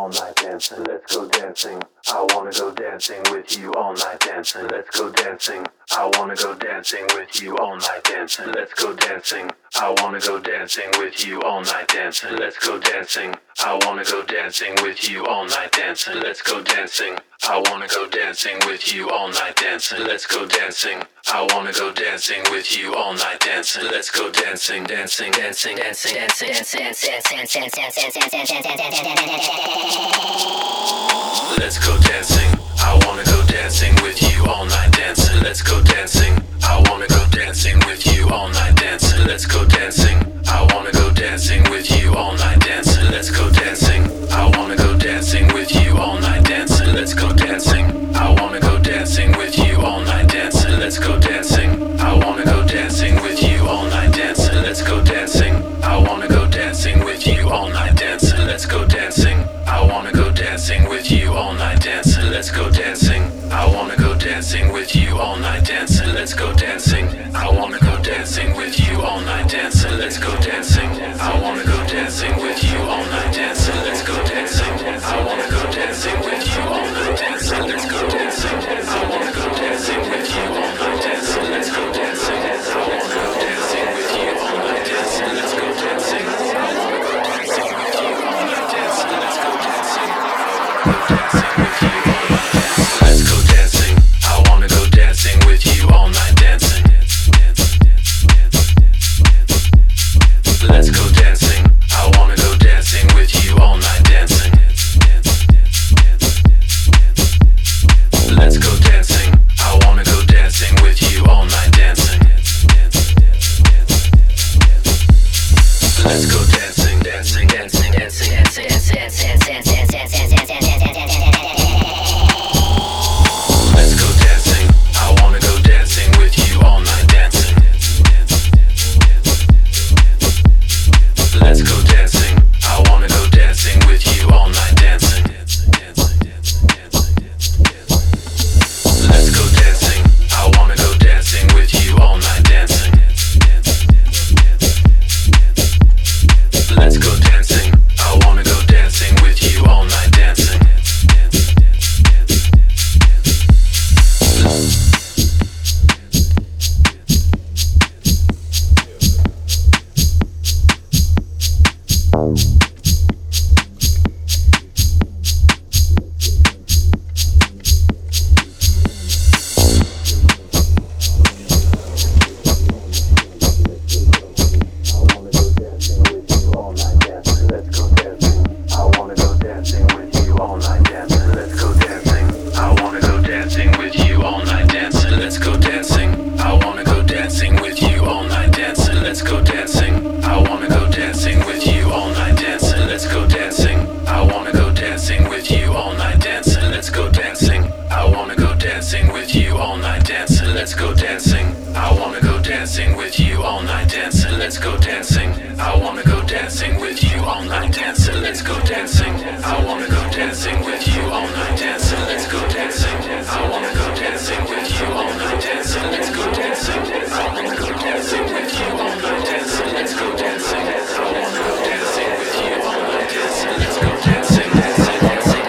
night dancing. Let's go dancing. I wanna go dancing with you all night dancing. Let's go dancing. I wanna go dancing with you all night dancing. Let's go dancing. I wanna go dancing with you all night dancing. Let's go dancing. I wanna go dancing with you all night dancing. Let's go dancing. I wanna go dancing with you all night dancing. Let's go dancing. I wanna go dancing with you all night dancing. Let's go dancing, dancing, dancing, dancing, dancing, dancing, dancing, dancing, let's go dancing. I wanna go dancing with you all night dancing. Let's go dancing. I wanna go dancing with you all night dancing. Let's go dancing. I wanna go dancing with you all night dancing. Let's go dancing. I wanna go dancing with you all night dancing. Let's go dancing. I wanna go dancing with you all night dancing. Let's go dancing. I wanna go dancing with you all night dancing. Let's go dancing. I wanna go dancing with you all night dancing. Let's go dancing. I wanna go dancing with you all night dancing. Let's go dancing. I wanna go dancing with you all night dancing. Let's go dancing. I wanna go dancing with you all night dancing. Let's go dancing. I wanna go dancing with you all night dancing. Let's go dancing. I wanna go dancing with you all night dancing. Let's go dancing. I wanna go dancing with you all night dancing. Let's go dancing. I wanna go dancing with you all night dancing. Let's go dancing. I wanna go dancing with you all night dancing. Let's go dancing. Go dancing with you all night dancing. Let's go dancing. I wanna go dancing with you all night dancing. Let's go dancing. I wanna go dancing with you all night dancing. Let's go dancing. I wanna go dancing with you all night dancing. Let's go dancing, dancing, dancing, dancing, dancing, dancing, dancing, dancing, let's go dancing. I wanna go dancing with you all night dancing. Let's go dancing. I wanna go dancing with you all night dancing. Let's go dancing. I wanna go dancing with you all night dancing. Let's go dancing. I wanna go dancing with you all night dancing. Let's go dancing. I wanna go dancing with you all night dancing. Let's go dancing. I wanna go dancing with you all night dancing. Let's go dancing. I wanna go dancing with you all night dancing. Let's go dancing. I wanna go dancing with you all night dancing. Let's go dancing. I wanna go dancing with you all night dancing. Let's go dancing. I wanna go dancing with you all night dancing. Let's go dancing, dancing, dancing.